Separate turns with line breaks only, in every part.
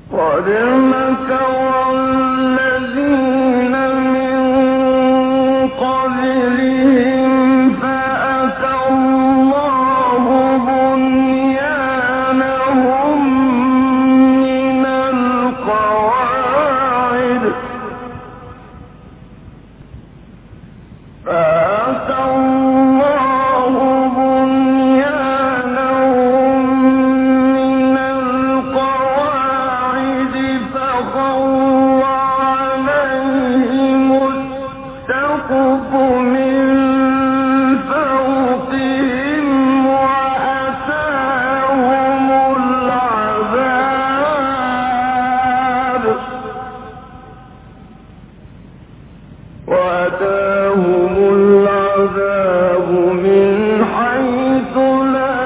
قد مكر الذين من قبلهم فأتى الله بنيانهم من القواعد فخر عليهم السقف من فوقهم وأتاهم العذاب من حيث لا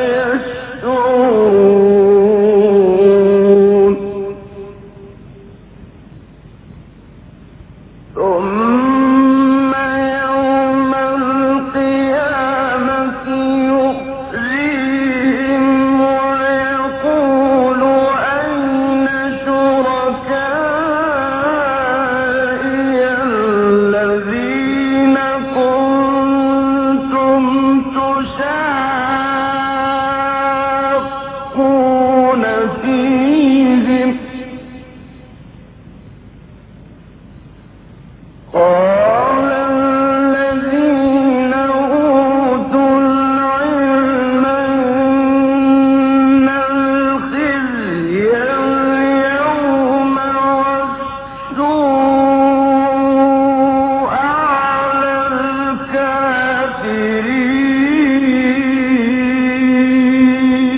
يشعرون ثم يوم القيامة يخزيهم ويقول أين شركائي الذين كنتم تشاقون فيهم قال الذين أوتوا العلم إن الخزي اليوم والسوء على الكافرين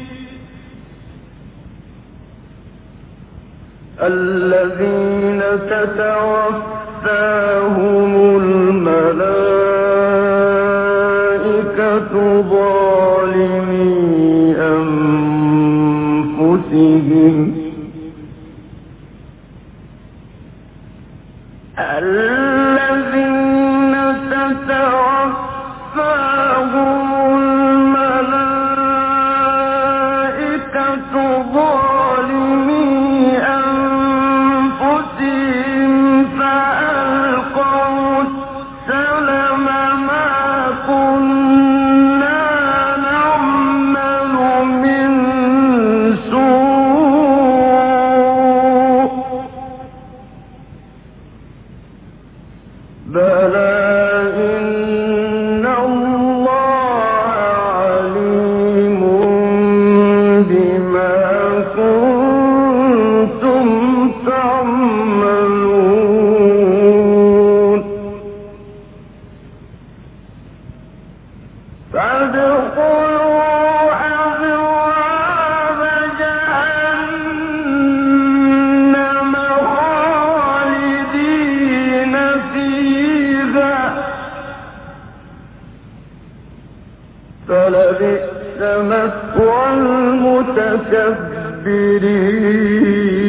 الذين تتوفاهم الملائكة ظالمي أنفسهم الذين تتوفاهم الملائكة ظالمي أنفسهم فألقوا السلم ما كنا نعمل من سوء بلى إن الله عليم بما كنتم تعملون فادخلوا أبواب جهنم خالدين فيها فلبئس مثوى المتكبرين